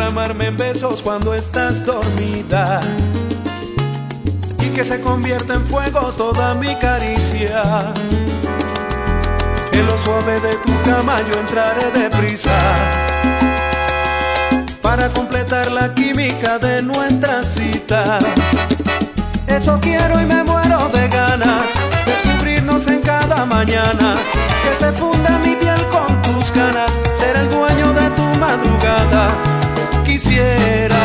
derramarme en besos cuando estás dormida y que se convierta en fuego toda mi caricia. En lo suave de tu cama yo entraré deprisa para completar la química de nuestra cita. Eso quiero y me muero de ganas, descubrirnos en cada mañana, que se funda mi piel con tus canas, ser el dueño de tu madrugada. Quisiera